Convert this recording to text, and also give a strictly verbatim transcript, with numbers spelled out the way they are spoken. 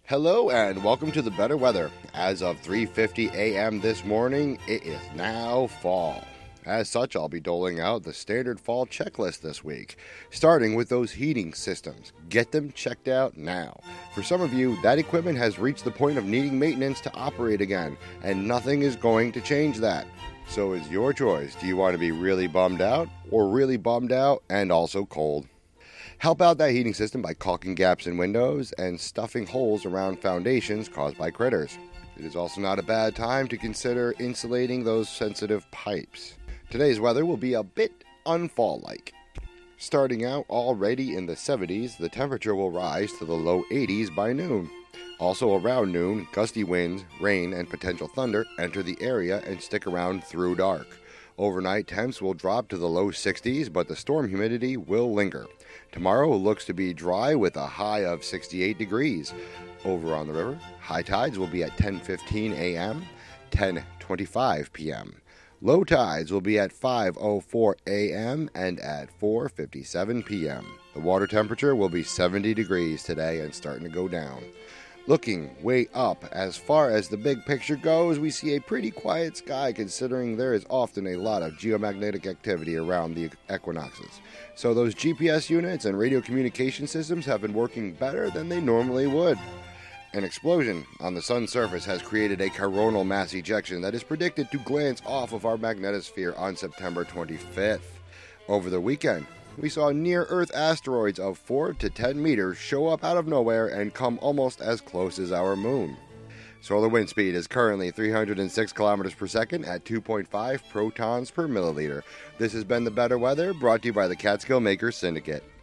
Hello and welcome to the better weather. As of three fifty a m this morning, it is now fall. As such, I'll be doling out the standard fall checklist this week, starting with those heating systems. Get them checked out now. For some of you, that equipment has reached the point of needing maintenance to operate again, and nothing is going to change that. So it's your choice. Do you want to be really bummed out, or really bummed out and also cold? Help out that heating system by caulking gaps in windows and stuffing holes around foundations caused by critters. It is also not a bad time to consider insulating those sensitive pipes. Today's weather will be a bit unfall-like. Starting out already in the seventies, the temperature will rise to the low eighties by noon. Also around noon, gusty winds, rain, and potential thunder enter the area and stick around through dark. Overnight temps will drop to the low sixties, but the storm humidity will linger. Tomorrow looks to be dry with a high of sixty-eight degrees. Over on the river, high tides will be at ten fifteen a m, ten twenty-five p m Low tides will be at five oh four a m and at four fifty-seven p m The water temperature will be seventy degrees today and starting to go down. Looking way up, as far as the big picture goes, we see a pretty quiet sky considering there is often a lot of geomagnetic activity around the equinoxes. So those G P S units and radio communication systems have been working better than they normally would. An explosion on the sun's surface has created a coronal mass ejection that is predicted to glance off of our magnetosphere on September twenty-fifth. Over the weekend, we saw near-Earth asteroids of four to ten meters show up out of nowhere and come almost as close as our moon. Solar wind speed is currently three hundred six kilometers per second at two point five protons per milliliter. This has been the better weather, brought to you by the Catskill Makers Syndicate.